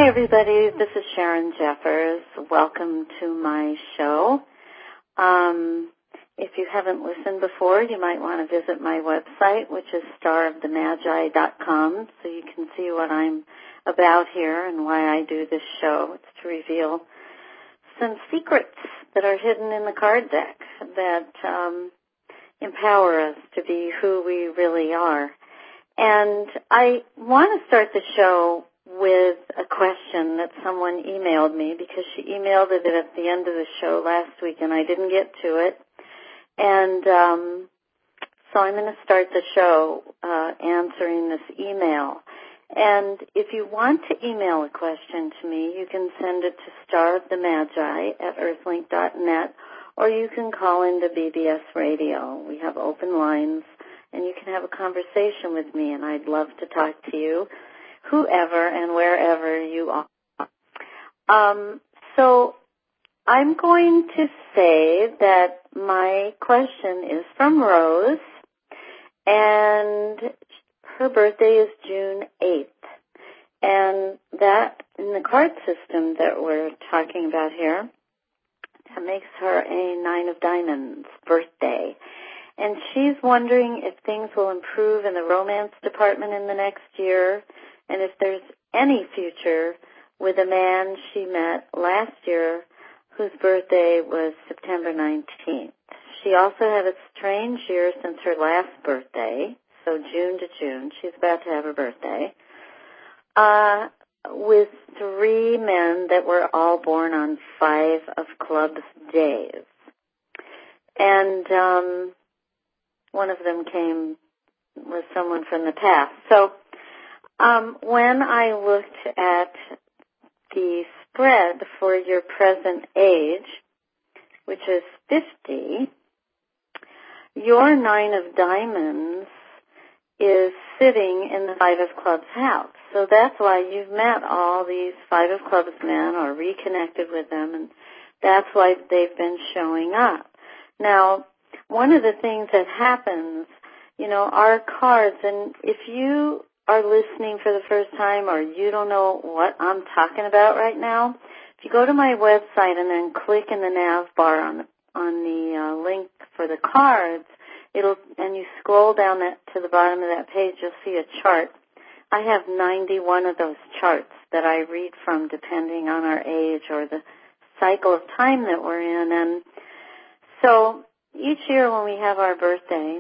Hey everybody, this is Sharon Jeffers. Welcome to my show. If you haven't listened before, you might want to visit my website, which is starofthemagi.com, so you can see what I'm about here and why I do this show. It's to reveal some secrets that are hidden in the card deck that empower us to be who we really are. And I want to start the show with a question that someone emailed me, because she emailed it at the end of the show last week and I didn't get to it. And so I'm going to start the show answering this email. And if you want to email a question to me, you can send it to starofthemagi@earthlink.net, or you can call into BBS Radio. We have open lines, and you can have a conversation with me, and I'd love to talk to you, whoever and wherever you are. So I'm going to say that my question is from Rose, and her birthday is June 8th. And that, in the card system that we're talking about here, that makes her a 9 of Diamonds birthday. And she's wondering if things will improve in the romance department in the next year, and if there's any future with a man she met last year whose birthday was September 19th. She also had a strange year since her last birthday, so June to June. She's about to have her birthday, with 3 men that were all born on 5 of Clubs days. And one of them was someone from the past. So when I looked at the spread for your present age, which is 50, your 9 of Diamonds is sitting in the 5 of Clubs house. So that's why you've met all these 5 of Clubs men or reconnected with them, and that's why they've been showing up. Now, one of the things that happens, our cards, and if you are listening for the first time or you don't know what I'm talking about right now, if you go to my website and then click in the nav bar on the link for the cards, and you scroll down to the bottom of that page, you'll see a chart. I have 91 of those charts that I read from depending on our age or the cycle of time that we're in. And so each year when we have our birthday,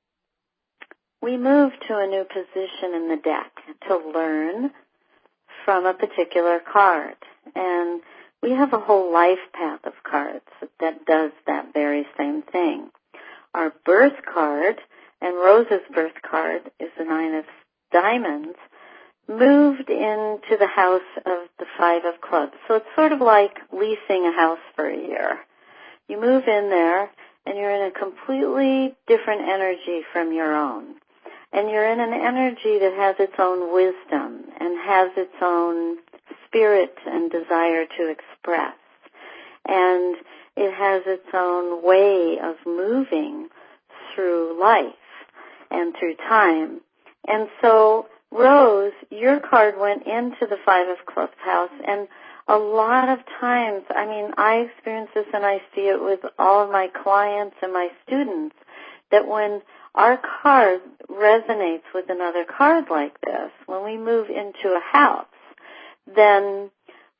we move to a new position in the deck to learn from a particular card. And we have a whole life path of cards that does that very same thing. Our birth card, and Rose's birth card is the 9 of Diamonds, moved into the house of the 5 of Clubs. So it's sort of like leasing a house for a year. You move in there, and you're in a completely different energy from your own. And you're in an energy that has its own wisdom and has its own spirit and desire to express. And it has its own way of moving through life and through time. And so, Rose, your card went into the 5 of Clubs house, and a lot of times, I experience this and I see it with all of my clients and my students, that when our card resonates with another card like this, when we move into a house, then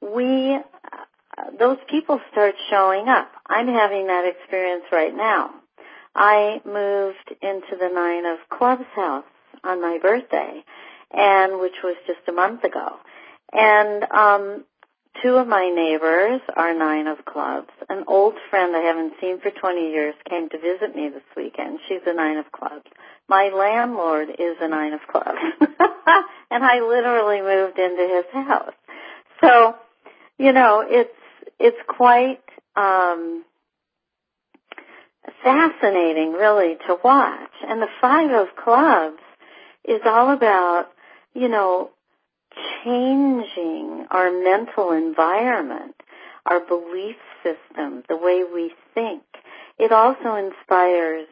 those people start showing up. I'm having that experience right now. I moved into the 9 of Clubs house on my birthday, and which was just a month ago. And 2 of my neighbors are 9 of Clubs. An old friend I haven't seen for 20 years came to visit me this weekend. She's a 9 of Clubs. My landlord is a 9 of Clubs. And I literally moved into his house. So, it's quite fascinating, really, to watch. And the 5 of Clubs is all about, changing our mental environment, our belief system, the way we think. It also inspires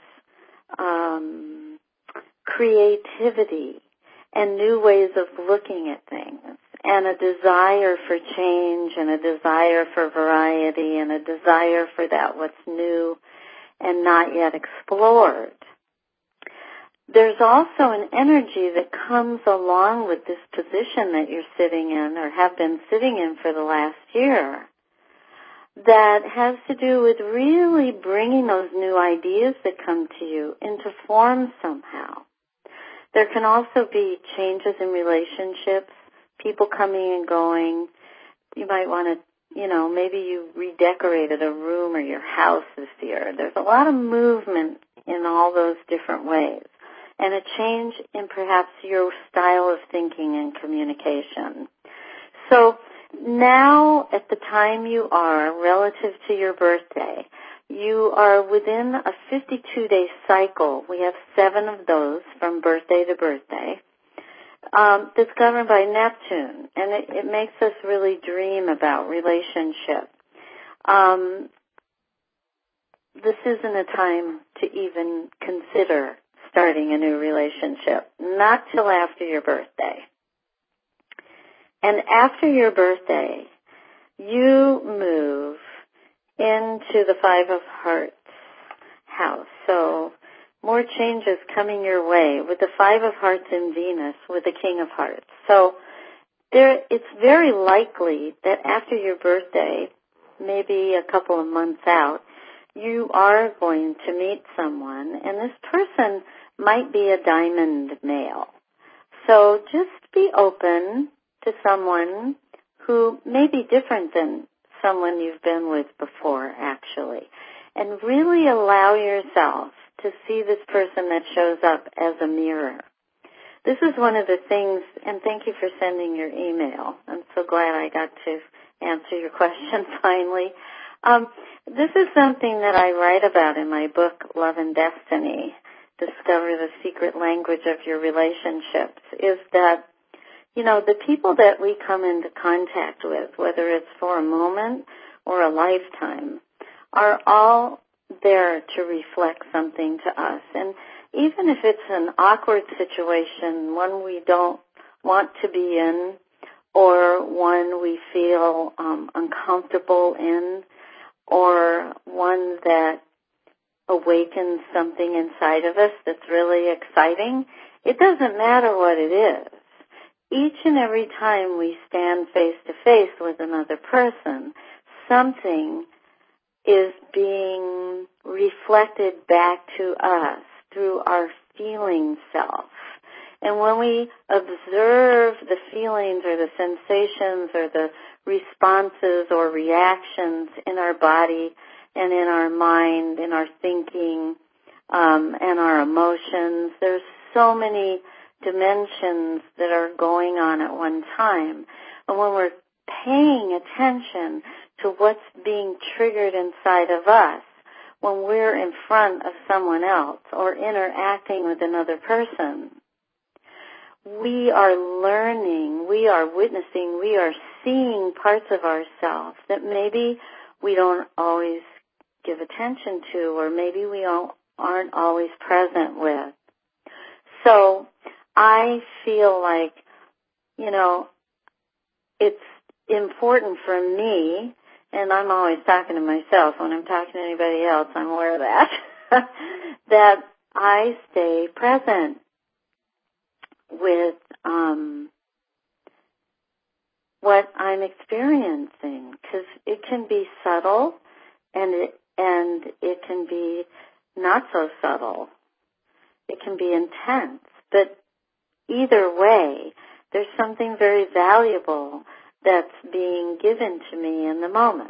creativity and new ways of looking at things. and a desire for change and a desire for variety and a desire for that what's new and not yet explored. There's also an energy that comes along with this position that you're sitting in or have been sitting in for the last year that has to do with really bringing those new ideas that come to you into form somehow. There can also be changes in relationships, people coming and going. You might want to, maybe you redecorated a room or your house this year. There's a lot of movement in all those different ways, and a change in perhaps your style of thinking and communication. So now, at the time you are, relative to your birthday, you are within a 52-day cycle. We have 7 of those from birthday to birthday. That's governed by Neptune, and it makes us really dream about relationship. This isn't a time to even consider starting a new relationship, not till after your birthday. And after your birthday, you move into the 5 of Hearts house. So more changes coming your way with the 5 of Hearts in Venus with the King of Hearts. So it's very likely that after your birthday, maybe a couple of months out, you are going to meet someone, and this person might be a diamond male. So just be open to someone who may be different than someone you've been with before, actually, and really allow yourself to see this person that shows up as a mirror. This is one of the things, and thank you for sending your email. I'm so glad I got to answer your question finally. This is something that I write about in my book, Love and Destiny, Discover the Secret Language of Your Relationships, is that the people that we come into contact with, whether it's for a moment or a lifetime, are all there to reflect something to us. And even if it's an awkward situation, one we don't want to be in, or one we feel uncomfortable in, or one that awakens something inside of us that's really exciting, it doesn't matter what it is. Each and every time we stand face to face with another person, something is being reflected back to us through our feeling self. And when we observe the feelings or the sensations or the responses or reactions in our body and in our mind, in our thinking, and our emotions, there's so many dimensions that are going on at one time. And when we're paying attention to what's being triggered inside of us, when we're in front of someone else or interacting with another person, we are learning, we are witnessing, we are seeing parts of ourselves that maybe we don't always give attention to, or maybe we aren't always present with. So I feel like, it's important for me, and I'm always talking to myself. When I'm talking to anybody else, I'm aware of that, that I stay present with what I'm experiencing, because it can be subtle and it can be not so subtle. It can be intense, but either way, there's something very valuable that's being given to me in the moment.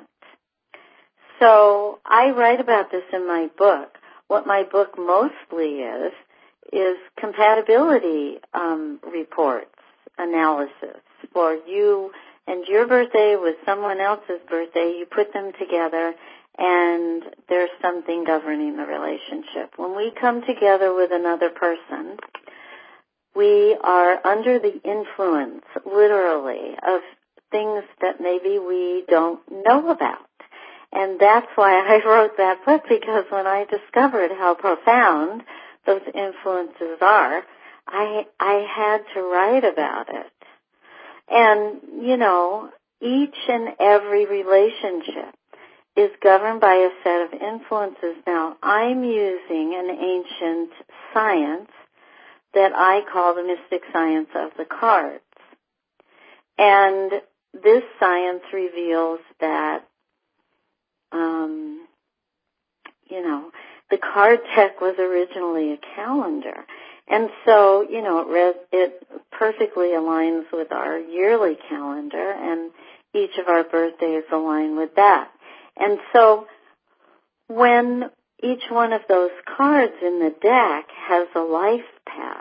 So I write about this in my book. What my book mostly is compatibility reports, analysis for you and your birthday with someone else's birthday. You put them together, and there's something governing the relationship. When we come together with another person, we are under the influence, literally, of things that maybe we don't know about. And that's why I wrote that book, because when I discovered how profound those influences are, I had to write about it. And, each and every relationship is governed by a set of influences. Now, I'm using an ancient science that I call the mystic science of the cards. And this science reveals that, the card deck was originally a calendar. And so, it perfectly aligns with our yearly calendar, and each of our birthdays align with that. And so, when each one of those cards in the deck has a life path,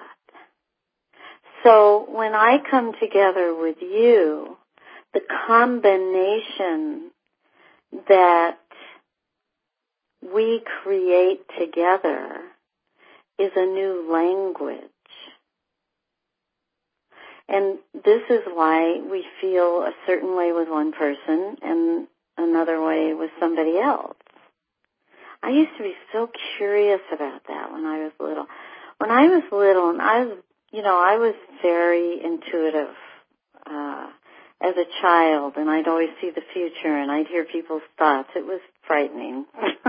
so when I come together with you, the combination that we create together is a new language. And this is why we feel a certain way with one person and another way with somebody else. I used to be so curious about that when I was little. When I was little, and I was very intuitive as a child, and I'd always see the future, and I'd hear people's thoughts. It was frightening.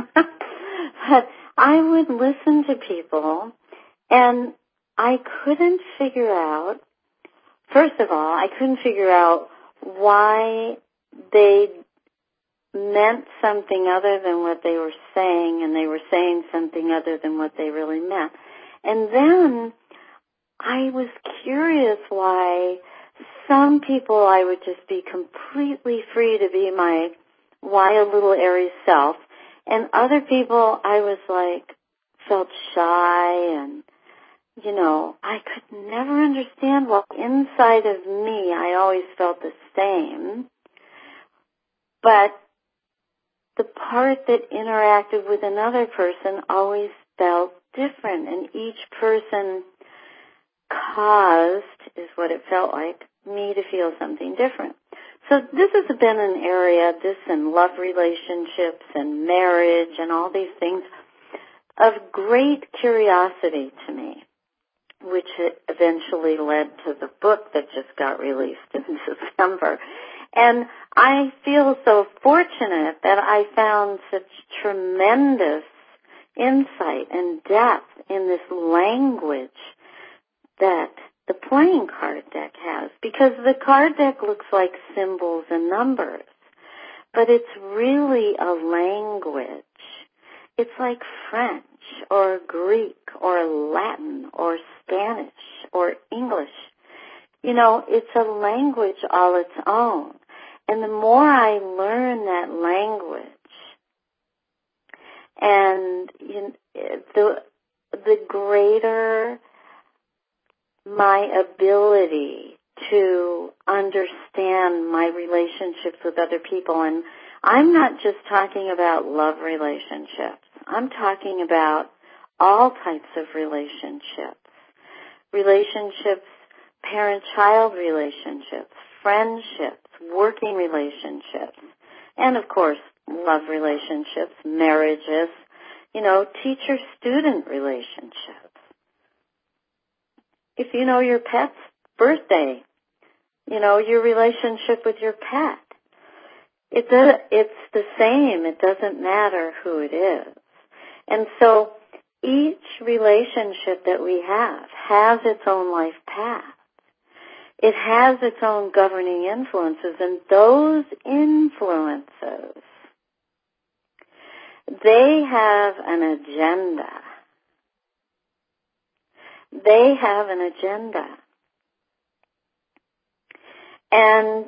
But I would listen to people, and I couldn't figure out, first of all, I couldn't figure out why they meant something other than what they were saying, and they were saying something other than what they really meant. And then I was curious why some people I would just be completely free to be my wild little airy self, and other people I was felt shy, and, I could never understand why inside of me I always felt the same, but the part that interacted with another person always felt different, and each person caused, is what it felt like, me to feel something different. So this has been an area, this and love relationships and marriage and all these things, of great curiosity to me, which eventually led to the book that just got released in December. And I feel so fortunate that I found such tremendous insight and depth in this language that the playing card deck has, because the card deck looks like symbols and numbers, but it's really a language. It's like French or Greek or Latin or Spanish or English. It's a language all its own. And the more I learn that language, and the greater my ability to understand my relationships with other people. And I'm not just talking about love relationships. I'm talking about all types of relationships. Relationships, parent-child relationships, friendships, working relationships, and of course, love relationships, marriages, teacher-student relationships. If you know your pet's birthday, your relationship with your pet, it's the same. It doesn't matter who it is. And so each relationship that we have has its own life path. It has its own governing influences, and those influences, they have an agenda. They have an agenda. And,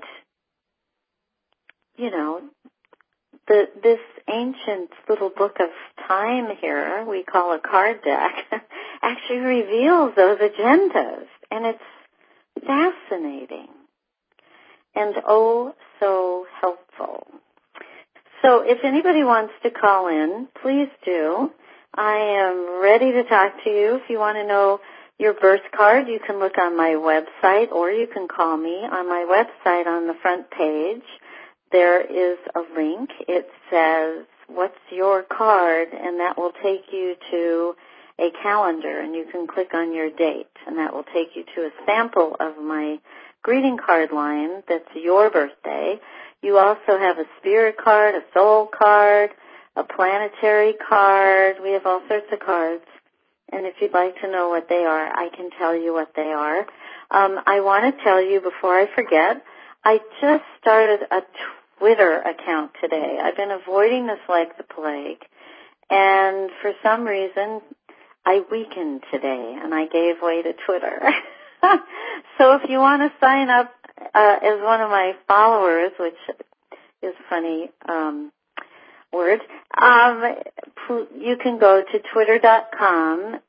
this ancient little book of time here, we call a card deck, actually reveals those agendas. And it's fascinating and oh so helpful. So if anybody wants to call in, please do. I am ready to talk to you. If you want to know your birth card, you can look on my website, or you can call me on my website. On the front page, there is a link. It says, "What's your card?" and that will take you to a calendar, and you can click on your date, and that will take you to a sample of my greeting card line that's your birthday. You also have a spirit card, a soul card, a planetary card. We have all sorts of cards. And if you'd like to know what they are, I can tell you what they are. I want to tell you before I forget, I just started a Twitter account today. I've been avoiding this like the plague. And for some reason, I weakened today, and I gave way to Twitter. So if you want to sign up as one of my followers, which is a funny word, you can go to twitter.com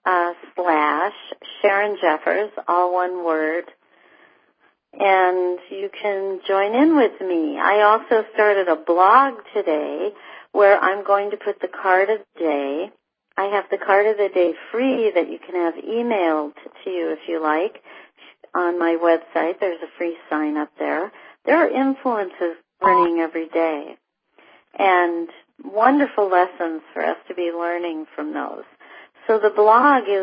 /Sharon Jeffers, all one word, and you can join in with me. I also started a blog today where I'm going to put the card of the day. I have the card of the day free that you can have emailed to you if you like. On my website, there's a free sign up there. There are influences learning every day and wonderful lessons for us to be learning from those. So the blog is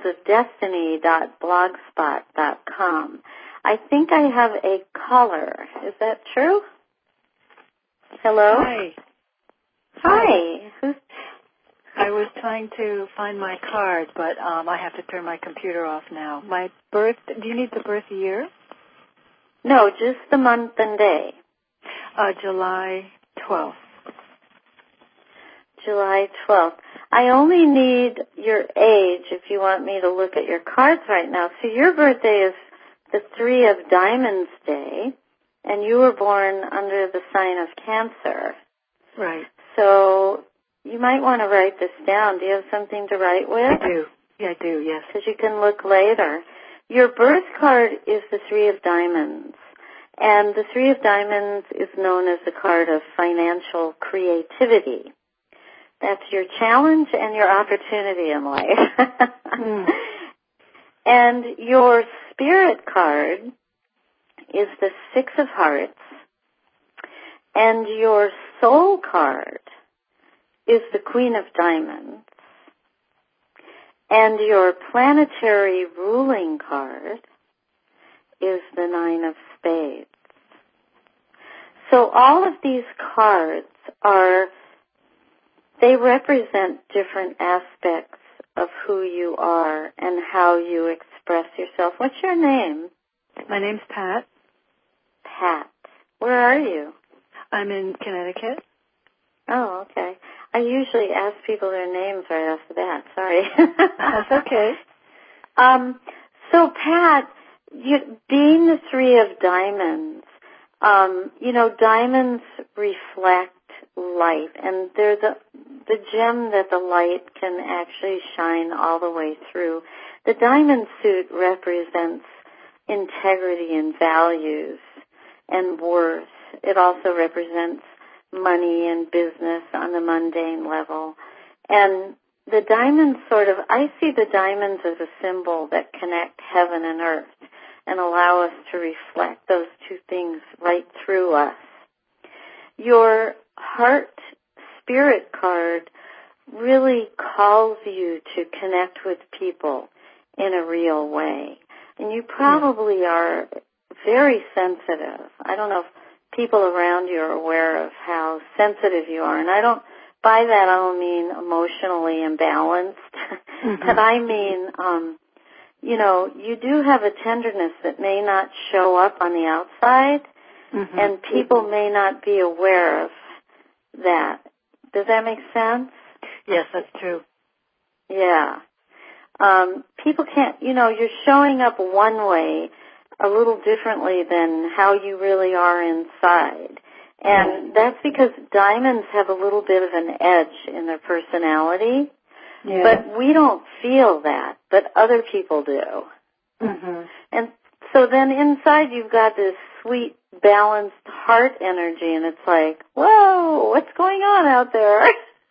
cardsofdestiny.blogspot.com. I think I have a caller. Is that true? Hello? Hi. Hi. I was trying to find my card, but I have to turn my computer off now. Do you need the birth year? No, just the month and day. July 12th. July 12th. I only need your age if you want me to look at your cards right now. So your birthday is the 3 of Diamonds Day, and you were born under the sign of Cancer. Right. So you might want to write this down. Do you have something to write with? I do. Yeah, I do, yes. Because you can look later. Your birth card is the 3 of Diamonds. And the 3 of Diamonds is known as the card of financial creativity. That's your challenge and your opportunity in life. And your spirit card is the 6 of Hearts. And your soul card is the Queen of Diamonds. And your planetary ruling card is the 9 of Spades. So all of these cards they represent different aspects of who you are and how you express yourself. What's your name? My name's Pat. Pat. Where are you? I'm in Connecticut. Oh, okay. I usually ask people their names right off the bat. Sorry. That's okay. So, Pat, being the 3 of Diamonds, diamonds reflect light, and they're the gem that the light can actually shine all the way through. The diamond suit represents integrity and values and worth. It also represents money and business on the mundane level. And the diamonds I see the diamonds as a symbol that connect heaven and earth and allow us to reflect those two things right through us. Your heart spirit card really calls you to connect with people in a real way. And you probably are very sensitive. I don't know if people around you are aware of how sensitive you are. And by that I don't mean emotionally imbalanced, but I mean, you do have a tenderness that may not show up on the outside, and people may not be aware of that. Does that make sense? Yes, that's true. Yeah. People can't, you're showing up one way a little differently than how you really are inside. And that's because diamonds have a little bit of an edge in their personality. Yeah. But we don't feel that, but other people do. And so then inside you've got this sweet, balanced heart energy, and it's like, whoa, what's going on out there?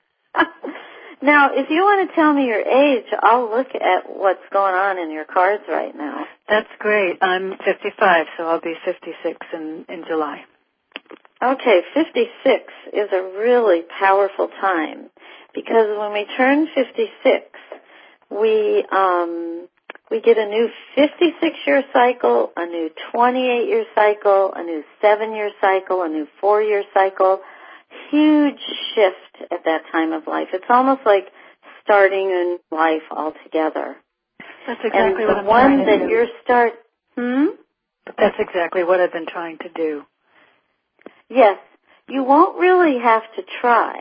Now, if you want to tell me your age, I'll look at what's going on in your cards right now. That's great. I'm 55, so I'll be 56 in July. Okay, 56 is a really powerful time because when we turn 56, we We get a new 56-year cycle, a new 28-year cycle, a new 7-year cycle, a new 4-year cycle. Huge shift at that time of life. It's almost like starting a new life altogether. That's exactly what I'm trying to do. And the one that That's exactly what I've been trying to do. Yes. You won't really have to try.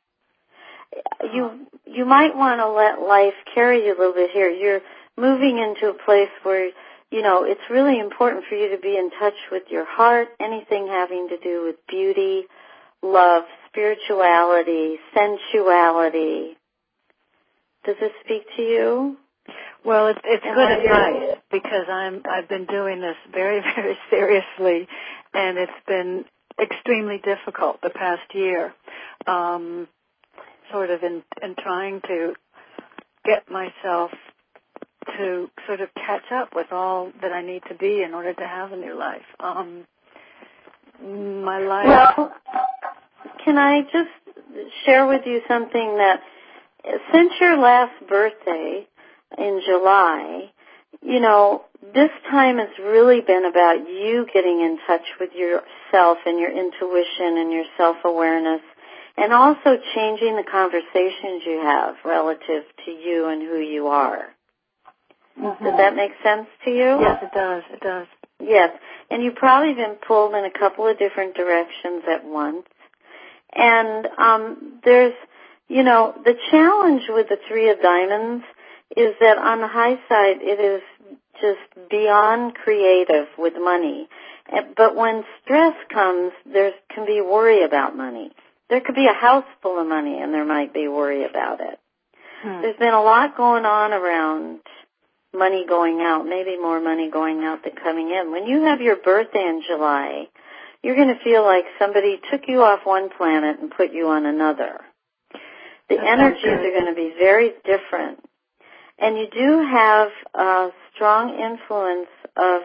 You might want to let life carry you a little bit here. You're moving into a place where, it's really important for you to be in touch with your heart, anything having to do with beauty, love, spirituality, sensuality. Does this speak to you? Well, it's good advice because I've been doing this very, very seriously, and it's been extremely difficult the past year, sort of in trying to get myself to sort of catch up with all that I need to be in order to have a new life. My life... Well, can I just share with you something that since your last birthday in July, this time has really been about you getting in touch with yourself and your intuition and your self-awareness, and also changing the conversations you have relative to you and who you are. Mm-hmm. Does that make sense to you? Yes, it does. It does. Yes, and you've probably been pulled in a couple of different directions at once. And there's, the challenge with the Three of Diamonds is that on the high side it is just beyond creative with money. But when stress comes, there can be worry about money. There could be a house full of money and there might be worry about it. There's been a lot going on around money going out, maybe more money going out than coming in. When you have your birthday in July, you're going to feel like somebody took you off one planet and put you on another. The energies are going to be very different. And you do have a strong influence of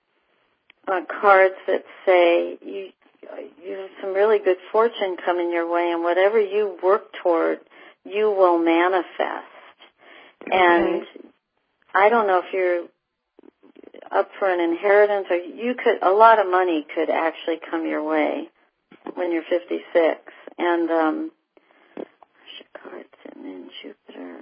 cards that say you have some really good fortune coming your way, and whatever you work toward, you will manifest. Okay. And I don't know if you're up for an inheritance, or a lot of money could actually come your way when you're 56. And cards in Jupiter.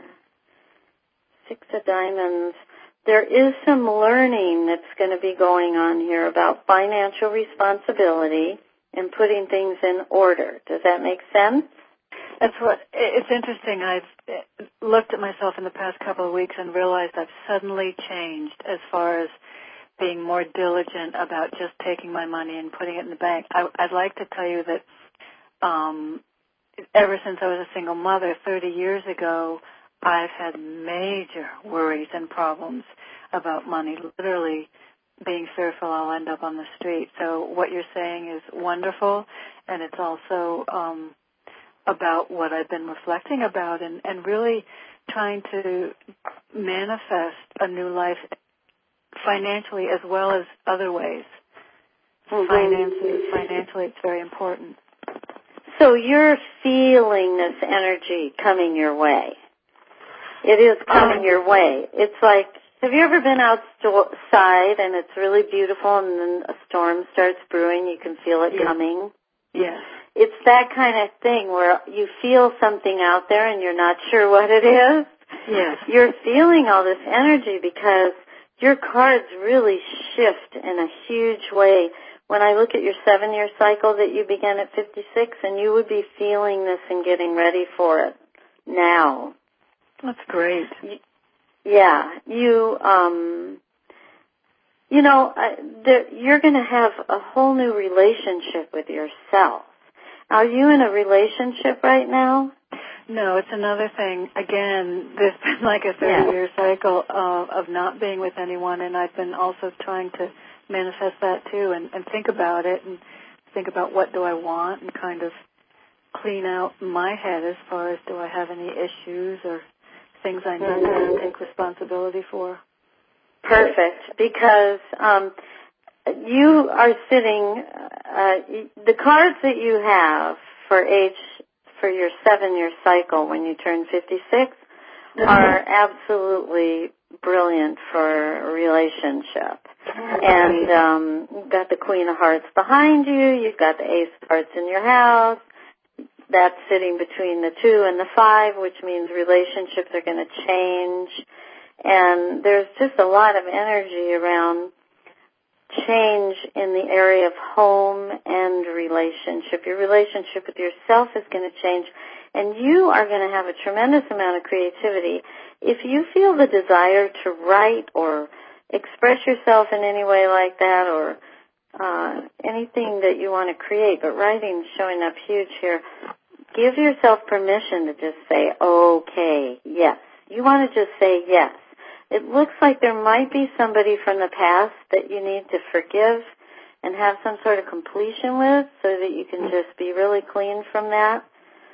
Six of Diamonds. There is some learning that's going to be going on here about financial responsibility and putting things in order. Does that make sense? It's interesting. I've looked at myself in the past couple of weeks and realized I've suddenly changed as far as being more diligent about just taking my money and putting it in the bank. I'd like to tell you that ever since I was a single mother 30 years ago, I've had major worries and problems about money, literally being fearful I'll end up on the street. So what you're saying is wonderful, and it's also about what I've been reflecting about and really trying to manifest a new life financially as well as other ways. Mm-hmm. Financially, it's very important. So you're feeling this energy coming your way. It is coming your way. It's like, have you ever been outside and it's really beautiful and then a storm starts brewing, you can feel it coming? Yes. It's that kind of thing where you feel something out there and you're not sure what it is. Yes. You're feeling all this energy because your cards really shift in a huge way. When I look at your 7-year cycle that you began at 56, and you would be feeling this and getting ready for it now. That's great. Yeah, you're going to have a whole new relationship with yourself. Are you in a relationship right now? No, it's another thing. Again, there's been like a 30-year cycle of not being with anyone, and I've been also trying to manifest that too and think about it and think about what do I want and kind of clean out my head as far as do I have any issues or things I need to take responsibility for. Perfect, because you are sitting, the cards that you have for your 7-year cycle when you turn 56 are absolutely brilliant for a relationship. And you've got the Queen of Hearts behind you. You've got the Ace of Hearts in your house. That's sitting between the 2 and the 5, which means relationships are going to change. And there's just a lot of energy around change in the area of home and relationship. Your relationship with yourself is going to change, and you are going to have a tremendous amount of creativity. If you feel the desire to write or express yourself in any way like that, or anything that you want to create, but writing's showing up huge here, give yourself permission to just say, okay, yes. You want to just say yes. It looks like there might be somebody from the past that you need to forgive and have some sort of completion with, so that you can just be really clean from that.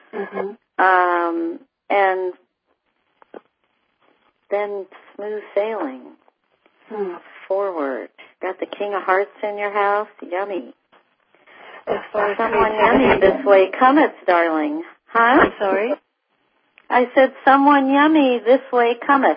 And then smooth sailing forward. Got the King of Hearts in your house? Yummy. Someone yummy this way cometh, darling. Huh? I'm sorry? I said, someone yummy this way cometh.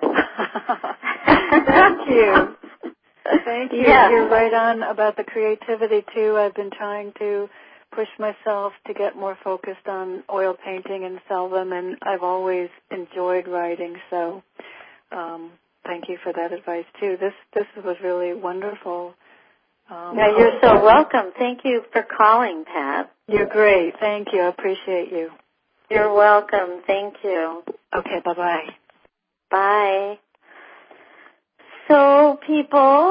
Thank you. Thank you. Yeah. You're right on about the creativity, too. I've been trying to push myself to get more focused on oil painting and sell them, and I've always enjoyed writing, so thank you for that advice, too. This was really wonderful. No, you're so welcome. Thank you for calling, Pat. You're great. Thank you. I appreciate you. You're welcome. Thank you. Okay, bye-bye. Bye. So, people,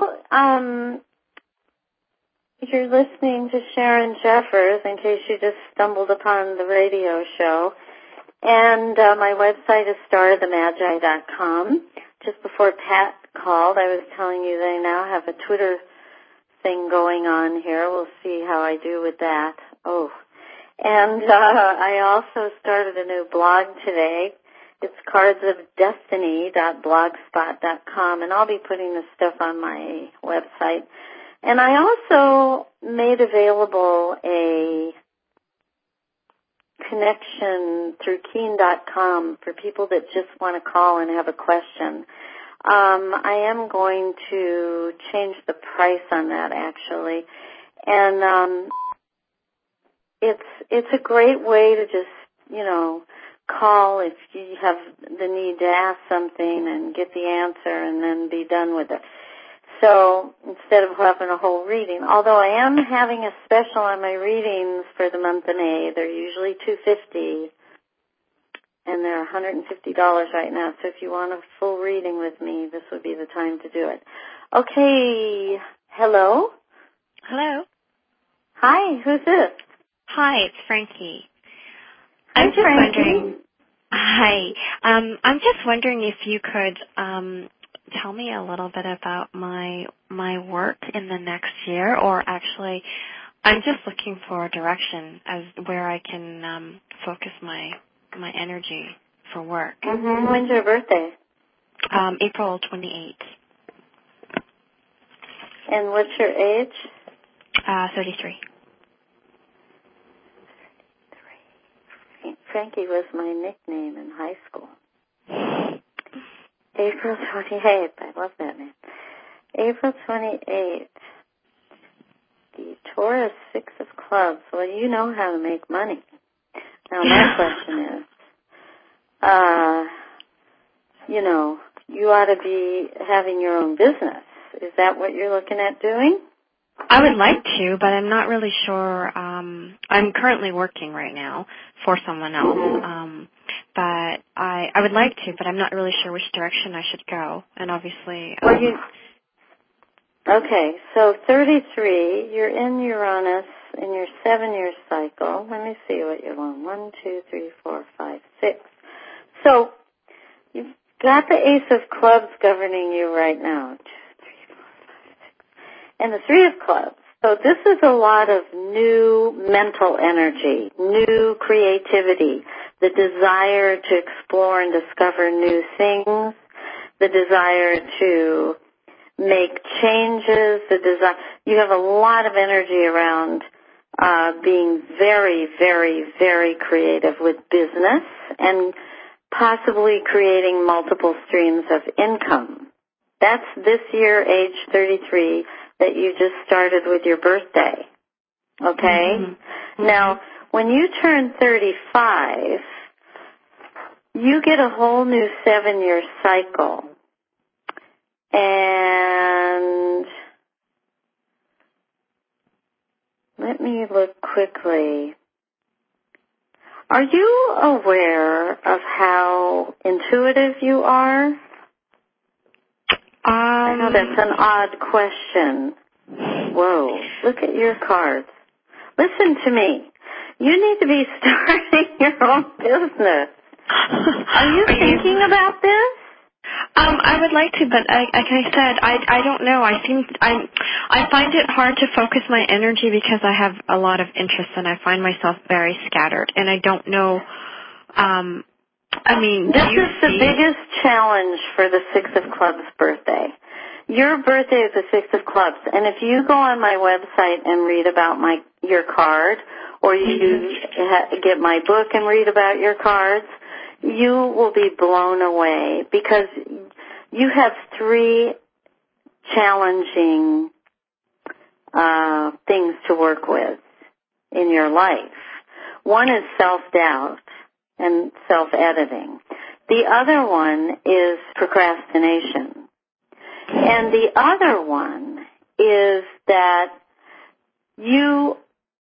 you're listening to Sharon Jeffers, in case you just stumbled upon the radio show. And my website is starofthemagi.com. Just before Pat called, I was telling you that I now have a Twitter thing going on here. We'll see how I do with that. Oh. And I also started a new blog today. It's cardsofdestiny.blogspot.com, and I'll be putting this stuff on my website. And I also made available a connection through Keen.com for people that just want to call and have a question. I am going to change the price on that, actually. And it's a great way to just, call if you have the need to ask something and get the answer and then be done with it. So instead of having a whole reading, although I am having a special on my readings for the month of May, they're usually $250, and they're $150 right now. So if you want a full reading with me, this would be the time to do it. Okay, hello? Hello. Hi, who's this? Hi, it's Frankie. Hi, I'm just Frankie. wondering. Hi. I'm just wondering if you could tell me a little bit about my work in the next year, or actually, I'm just looking for direction as where I can focus my energy for work. Mm-hmm. When's your birthday? April 28th. And what's your age? 33. Frankie was my nickname in high school. April 28th. I love that name. April 28th. The Taurus 6 of Clubs. Well, you know how to make money. Now, my question is, you ought to be having your own business. Is that what you're looking at doing? I would like to, but I'm not really sure. I'm currently working right now for someone else. But I would like to, but I'm not really sure which direction I should go. And obviously... Okay, so 33, you're in Uranus in your 7-year cycle. Let me see what you're on. 1, 2, 3, 4, 5, 6. So you've got the Ace of Clubs governing you right now. 2, 3, 4, 5, 6. And the 3 of Clubs. So this is a lot of new mental energy, new creativity, the desire to explore and discover new things, the desire to make changes, you have a lot of energy around being very, very, very creative with business and possibly creating multiple streams of income. That's this year, age 33, that you just started with your birthday. Okay? Mm-hmm. Now, when you turn 35, you get a whole new 7-year cycle. And let me look quickly. Are you aware of how intuitive you are? I know that's an odd question. Whoa, look at your cards. Listen to me. You need to be starting your own business. Are you thinking about this? I would like to, but like I said, I don't know. I find it hard to focus my energy because I have a lot of interests and I find myself very scattered and I don't know. This is the biggest challenge for the Six of Clubs birthday. Your birthday is the Six of Clubs, and if you go on my website and read about your card, or you get my book and read about your cards, you will be blown away because you have 3 challenging things to work with in your life. One is self-doubt and self-editing. The other one is procrastination. And the other one is that your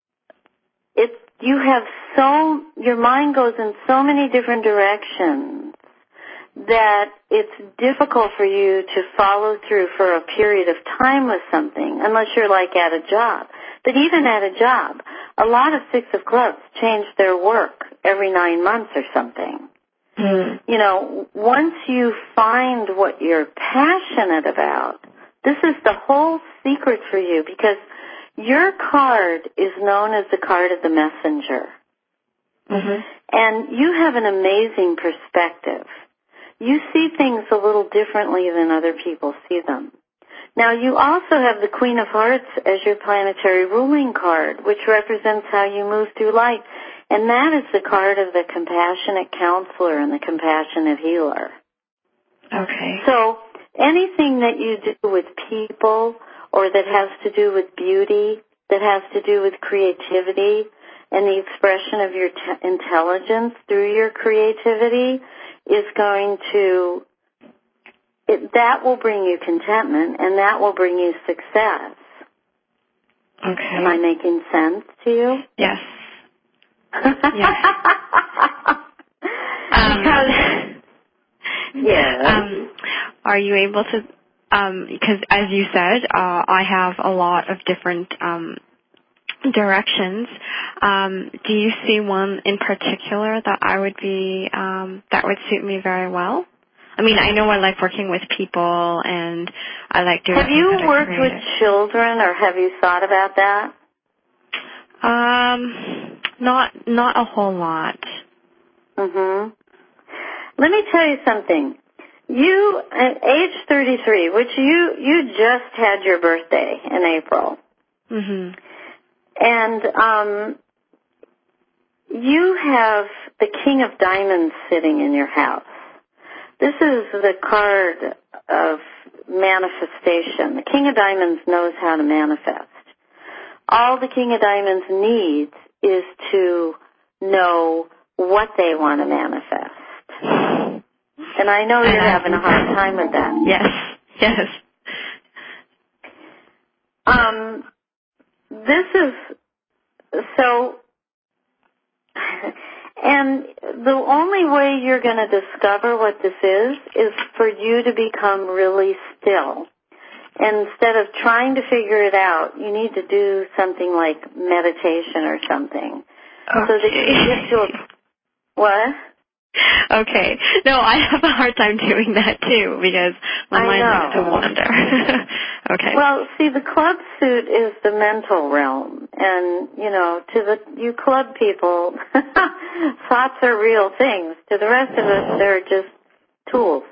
mind goes in so many different directions that it's difficult for you to follow through for a period of time with something unless you're like at a job. But even at a job, a lot of Six of Clubs change their work every 9 months or something. Mm. You know, once you find what you're passionate about, this is the whole secret for you because your card is known as the card of the messenger. Mm-hmm. And you have an amazing perspective. You see things a little differently than other people see them. Now, you also have the Queen of Hearts as your planetary ruling card, which represents how you move through life. And that is the card of the compassionate counselor and the compassionate healer. Okay. So anything that you do with people or that has to do with beauty, that has to do with creativity and the expression of your intelligence through your creativity is going to, that will bring you contentment and that will bring you success. Okay. Am I making sense to you? Yes. Are you able to, because as you said, I have a lot of different directions. Do you see one in particular that I would be, that would suit me very well? I mean, I know I like working with people and I like doing. Have you worked with children or have you thought about that? Not a whole lot. Mhm. Let me tell you something. You, at age 33, which you just had your birthday in April. Mhm. And you have the King of Diamonds sitting in your house. This is the card of manifestation. The King of Diamonds knows how to manifest. All the King of Diamonds needs is to know what they want to manifest. And I know you're having a hard time with that. Yes, yes. This is, so, and the only way you're going to discover what this is for you to become really still. And instead of trying to figure it out, you need to do something like meditation or something. Okay. So that you get to what? Okay. No, I have a hard time doing that too because my mind likes to wander. Okay. Well, see, the club suit is the mental realm. And, you know, to you club people, thoughts are real things. To the rest of us, they're just tools.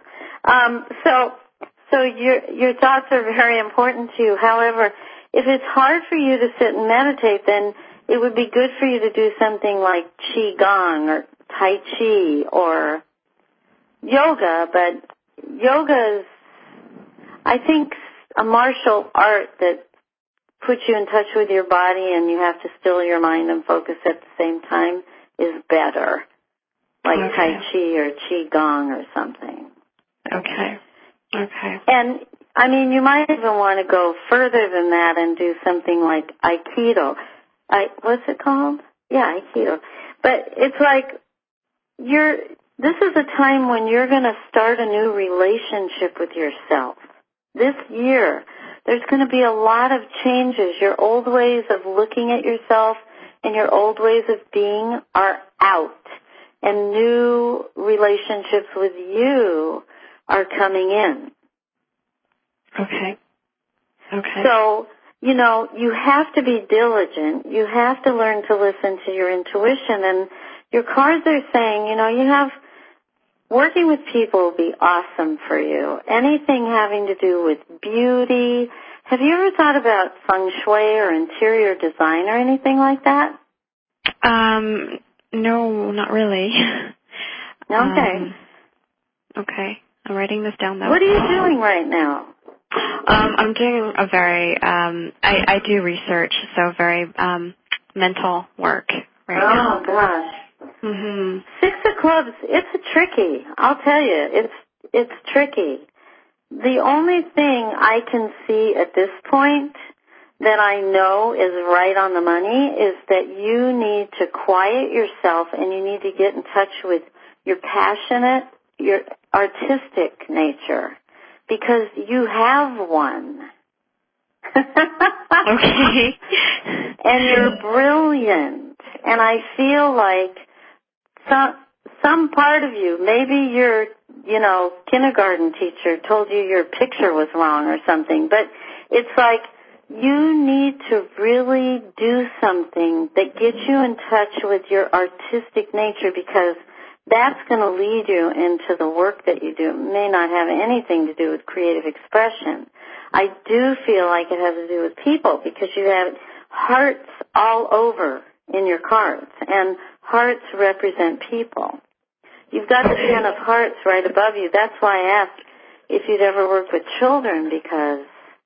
So your thoughts are very important to you. However, if it's hard for you to sit and meditate, then it would be good for you to do something like Qigong or Tai Chi or yoga, but yoga is, I think a martial art that puts you in touch with your body and you have to still your mind and focus at the same time is better, like Tai Chi or Qi Gong or something. Okay. And, I mean, you might even want to go further than that and do something like Aikido. What's it called? Yeah, Aikido. But it's like this is a time when you're going to start a new relationship with yourself. This year, there's going to be a lot of changes. Your old ways of looking at yourself and your old ways of being are out. And new relationships with you are coming in. Okay. So, you have to be diligent. You have to learn to listen to your intuition. And your cards are saying, working with people will be awesome for you. Anything having to do with beauty. Have you ever thought about feng shui or interior design or anything like that? No, not really. Okay. Okay. I'm writing this down, though. What are you doing right now? I'm doing a very, I do research, so very mental work right now. Oh, gosh. Mm-hmm. 6 of clubs, it's tricky. I'll tell you, it's tricky. The only thing I can see at this point that I know is right on the money is that you need to quiet yourself and you need to get in touch with your passionate, your artistic nature, because you have one. Okay. And you're brilliant. And I feel like some part of you, maybe your, kindergarten teacher told you your picture was wrong or something, but it's like you need to really do something that gets you in touch with your artistic nature, because that's going to lead you into the work that you do. It may not have anything to do with creative expression. I do feel like it has to do with people, because you have hearts all over in your cards, and hearts represent people. You've got the 10 of hearts right above you. That's why I asked if you'd ever worked with children, because,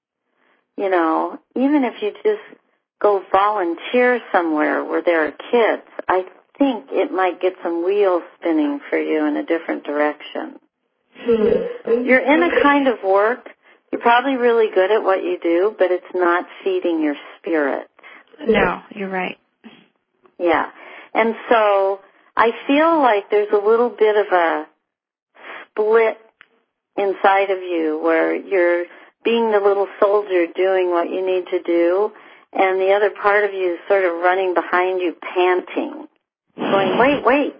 even if you just go volunteer somewhere where there are kids, I think it might get some wheels spinning for you in a different direction. You're in a kind of work, you're probably really good at what you do, but it's not feeding your spirit. No, you're right. Yeah. And so I feel like there's a little bit of a split inside of you where you're being the little soldier doing what you need to do, and the other part of you is sort of running behind you panting, going, wait.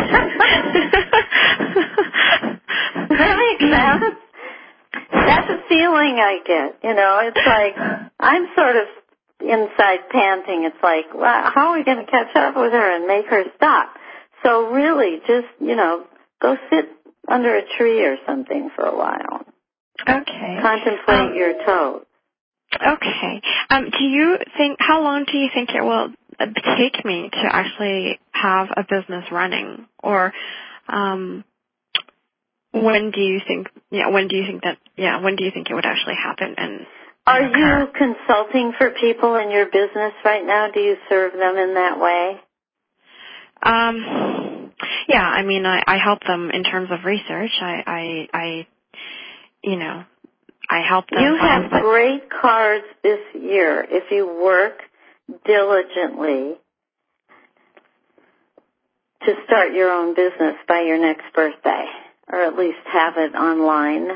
Does that make sense? That's a feeling I get. It's like I'm sort of inside panting. It's like, well, how are we going to catch up with her and make her stop? So really, just, go sit under a tree or something for a while. Okay. Contemplate your toes. Okay. Do you think, how long do you think it will take me to actually have a business running? Or when do you think it would actually happen? And are you consulting for people in your business right now? Do you serve them in that way? Yeah, I mean, I help them in terms of research. I help them. You have great cards this year if you work diligently to start your own business by your next birthday, or at least have it online.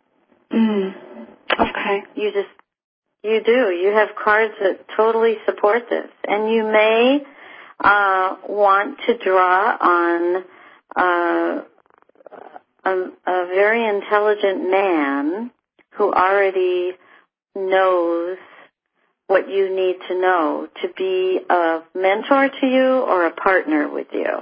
Okay. You do. You have cards that totally support this. And you may want to draw on a very intelligent man who already knows what you need to know to be a mentor to you or a partner with you.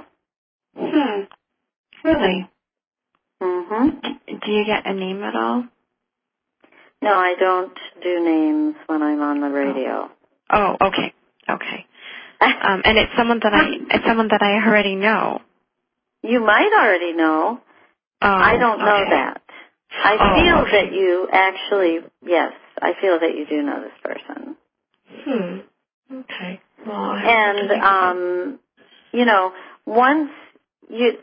Really? Mm-hmm. Do you get a name at all? No, I don't do names when I'm on the radio. Oh, okay. And it's someone that I already know. You might already know. I don't know that. I feel that you actually, yes, I feel that you do know this person. Okay. Well, and, once you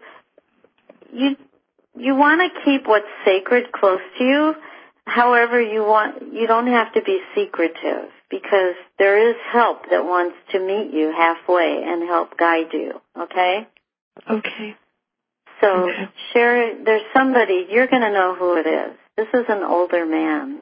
want to keep what's sacred close to you. However, you don't have to be secretive, because there is help that wants to meet you halfway and help guide you, okay? Okay. So, Sherry, there's somebody, you're going to know who it is. This is an older man.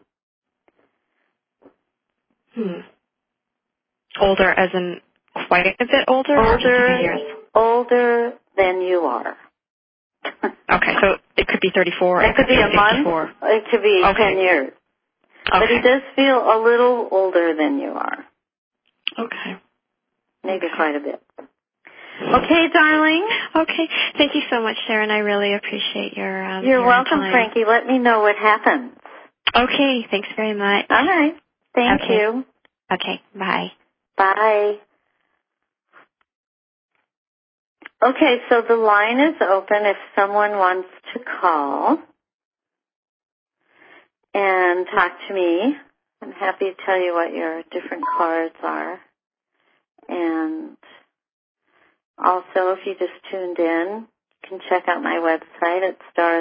Older as in quite a bit older? Older than you are. Okay, so it could be 34. It could be a month. It could be 10 years. Okay. But he does feel a little older than you are. Okay. Maybe quite a bit. Okay, darling. Okay. Thank you so much, Sharon. I really appreciate your You're welcome, time. Frankie. Let me know what happens. Okay. Thanks very much. All right. Thank you. Okay. Bye. Bye. Okay, so the line is open if someone wants to call and talk to me. I'm happy to tell you what your different cards are. And also, if you just tuned in, you can check out my website at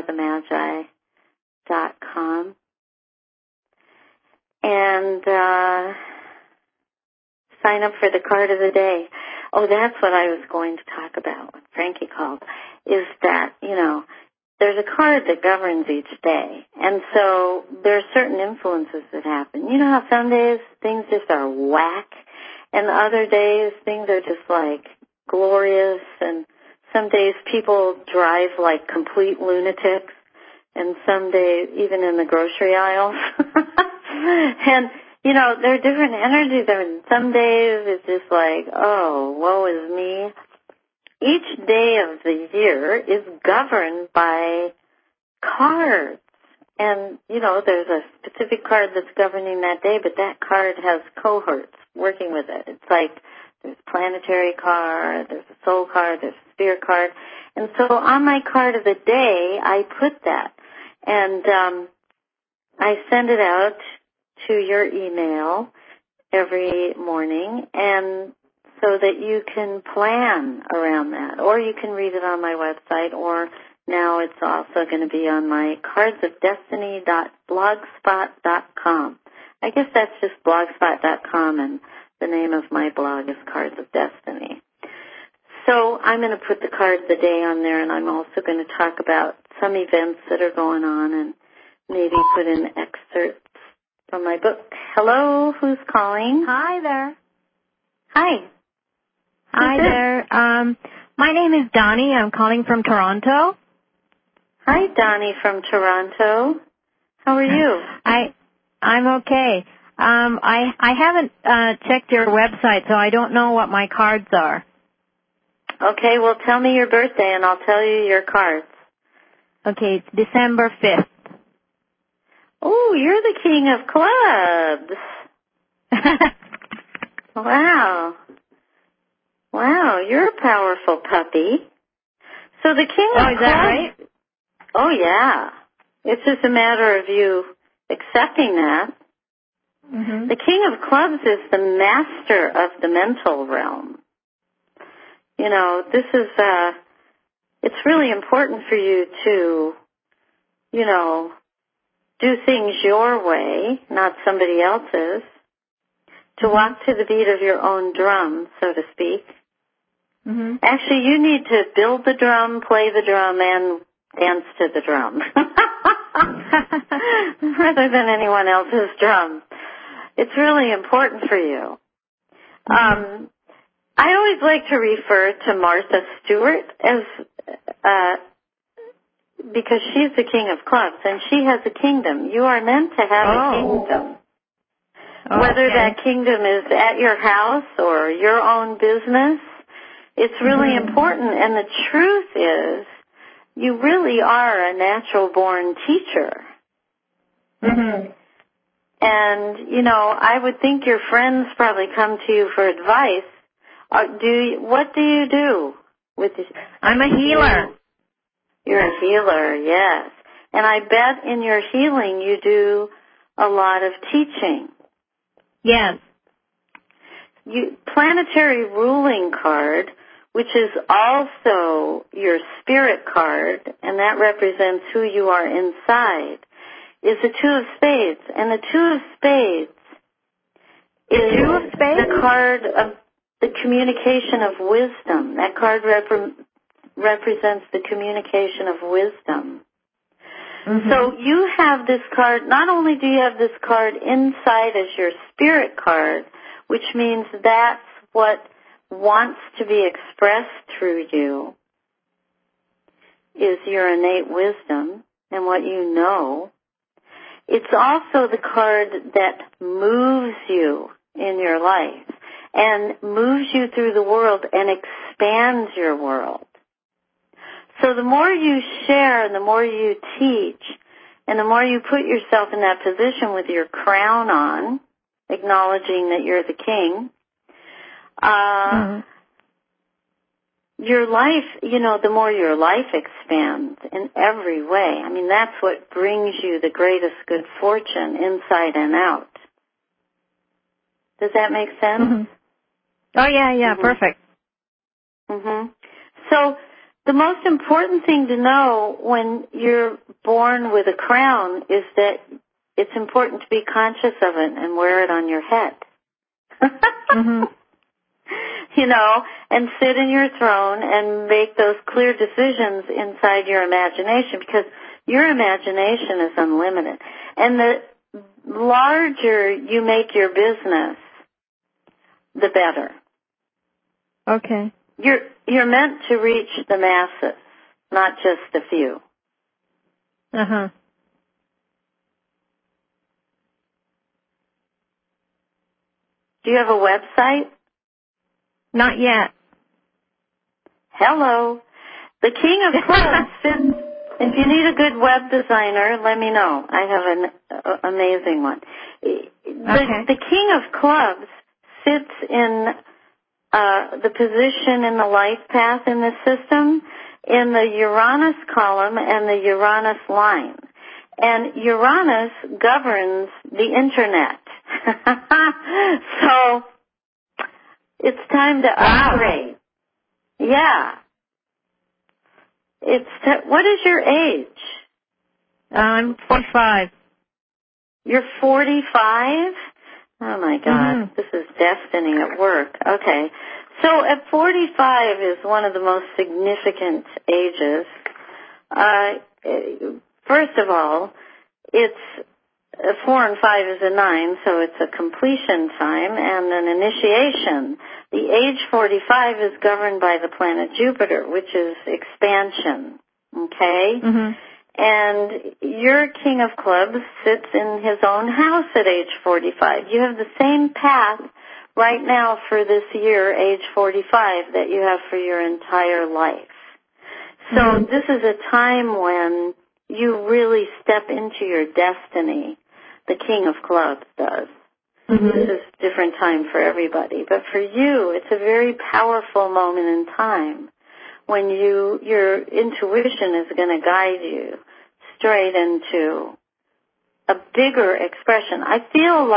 starofthemagi.com. And sign up for the card of the day. Oh, that's what I was going to talk about when Frankie called, is that, there's a card that governs each day. And so there are certain influences that happen. You know how some days things just are whack, and other days things are just like glorious, and some days people drive like complete lunatics, and some days even in the grocery aisles. And there are different energies. Some days it's just like, oh, woe is me. Each day of the year is governed by cards. And, there's a specific card that's governing that day, but that card has cohorts working with it. It's like there's a planetary card, there's a soul card, there's a spirit card. And so on my card of the day, I put that. And I send it out to your email every morning, and so that you can plan around that. Or you can read it on my website, or now it's also going to be on my cardsofdestiny.blogspot.com. I guess that's just blogspot.com, and the name of my blog is Cards of Destiny. So I'm going to put the card of the day on there, and I'm also going to talk about some events that are going on, and maybe put in excerpts from my book. Hello, who's calling? Hi there. Hi. Hi there. My name is Donnie. I'm calling from Toronto. Hi, Donnie from Toronto. How are you? I'm okay. I haven't checked your website, so I don't know what my cards are. Okay, well, tell me your birthday, and I'll tell you your cards. Okay, it's December 5th. Oh, you're the king of clubs. Wow, you're a powerful puppy. So the king of clubs... is that right? Oh, yeah. It's just a matter of you accepting that. Mm-hmm. The king of clubs is the master of the mental realm. This is, it's really important for you to, do things your way, not somebody else's, to walk to the beat of your own drum, so to speak. Mm-hmm. Actually, you need to build the drum, play the drum, and dance to the drum, rather than anyone else's drum. It's really important for you. Mm-hmm. I always like to refer to Martha Stewart as because she's the king of clubs, and she has a kingdom. You are meant to have a kingdom. Whether that kingdom is at your house or your own business, it's really important. And the truth is, you really are a natural-born teacher. Mm-hmm. And, I would think your friends probably come to you for advice. What do you do with this? I'm a healer. You're a healer, yes. And I bet in your healing you do a lot of teaching. Yes. Planetary ruling card, which is also your spirit card, and that represents who you are inside, is the Two of Spades. And the Two of Spades is the card of the communication of wisdom. That card represents the communication of wisdom. Mm-hmm. So you have this card, not only do you have this card inside as your spirit card, which means that's what wants to be expressed through you, is your innate wisdom and what you know. It's also the card that moves you in your life and moves you through the world and expands your world. So the more you share and the more you teach and the more you put yourself in that position with your crown on, acknowledging that you're the king, your life, the more your life expands in every way. I mean, that's what brings you the greatest good fortune inside and out. Does that make sense? Mm-hmm. Oh, yeah, perfect. Mm-hmm. So the most important thing to know when you're born with a crown is that it's important to be conscious of it and wear it on your head. Mm-hmm. And sit in your throne and make those clear decisions inside your imagination, because your imagination is unlimited. And the larger you make your business, the better. Okay. You're meant to reach the masses, not just a few. Uh-huh. Do you have a website? Not yet. Hello. The King of Clubs sits, if you need a good web designer, let me know. I have an amazing one. The King of Clubs sits in the position in the life path in the system in the Uranus column and the Uranus line. And Uranus governs the Internet. So it's time to upgrade. Yeah. What is your age? I'm 45. You're 45? Oh my God, Mm-hmm. This is destiny at work. Okay. So at 45 is one of the most significant ages. First of all, it's 4 and 5 is a 9, so it's a completion time and an initiation. The age 45 is governed by the planet Jupiter, which is expansion. Okay? Mm-hmm. And your King of Clubs sits in his own house at age 45. You have the same path right now for this year, age 45, that you have for your entire life. So this is a time when you really step into your destiny. The King of Clubs does. Mm-hmm. This is a different time for everybody. But for you, it's a very powerful moment in time when your intuition is going to guide you straight into a bigger expression. I feel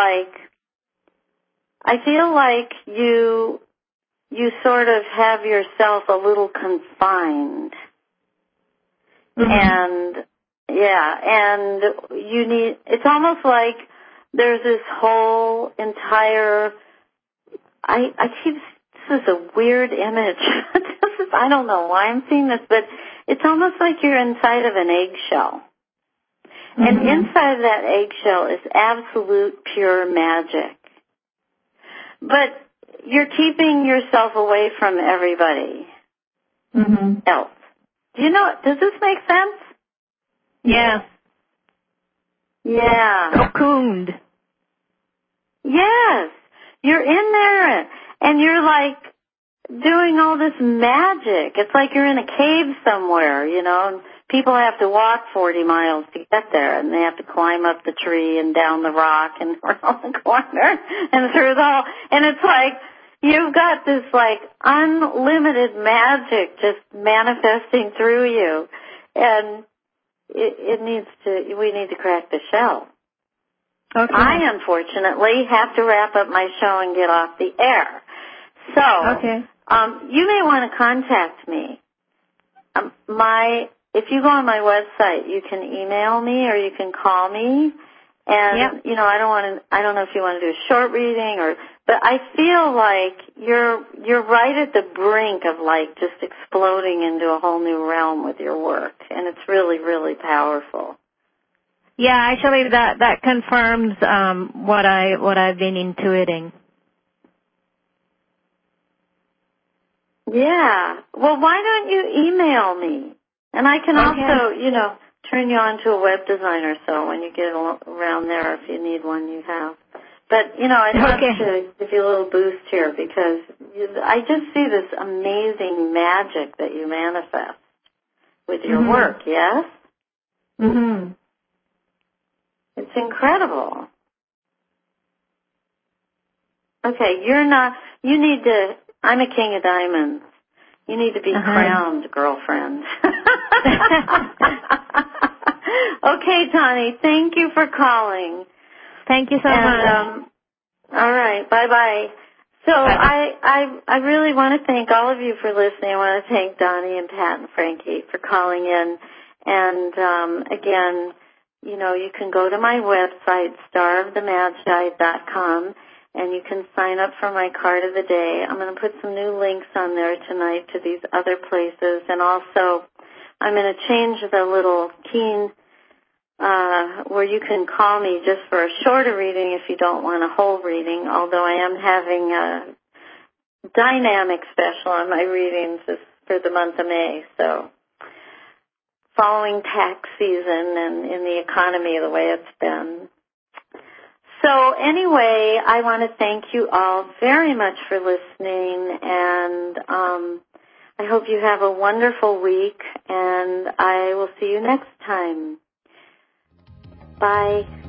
like you sort of have yourself a little confined. Mm-hmm. And it's almost like there's this whole entire, this is a weird image. I don't know why I'm seeing this, but it's almost like you're inside of an eggshell. Mm-hmm. And inside of that eggshell is absolute pure magic. But you're keeping yourself away from everybody else. Does this make sense? Yeah. Yeah. Cocooned. Yes. You're in there and you're like doing all this magic. It's like you're in a cave somewhere, and people have to walk 40 miles to get there, and they have to climb up the tree and down the rock and around the corner and through the hole. And it's like you've got this like unlimited magic just manifesting through you. And we need to crack the shell. Okay. I, unfortunately, have to wrap up my show and get off the air. So, you may want to contact me. If you go on my website, you can email me or you can call me. And, you know, I don't know if you want to do a short reading but I feel like you're right at the brink of like just exploding into a whole new realm with your work. And it's really, really powerful. Yeah, actually that confirms what I've been intuiting. Yeah. Well, why don't you email me? And I can also, you know, turn you on to a web designer so when you get around there, if you need one, you have. But, you know, I'd love to give you a little boost here because I just see this amazing magic that you manifest with your work, yes? Mm-hmm. It's incredible. Okay, I'm a king of diamonds. You need to be crowned, girlfriend. Okay, Tani, thank you for calling. Thank you so much. All right, bye-bye. So I really want to thank all of you for listening. I want to thank Donnie and Pat and Frankie for calling in. And, again, you know, you can go to my website, starofthemagi.com, and you can sign up for my card of the day. I'm going to put some new links on there tonight to these other places. And also, I'm going to change the little keen where you can call me just for a shorter reading if you don't want a whole reading, although I am having a dynamic special on my readings for the month of May. So following tax season and in the economy the way it's been. So anyway, I want to thank you all very much for listening, and I hope you have a wonderful week, and I will see you next time. Bye.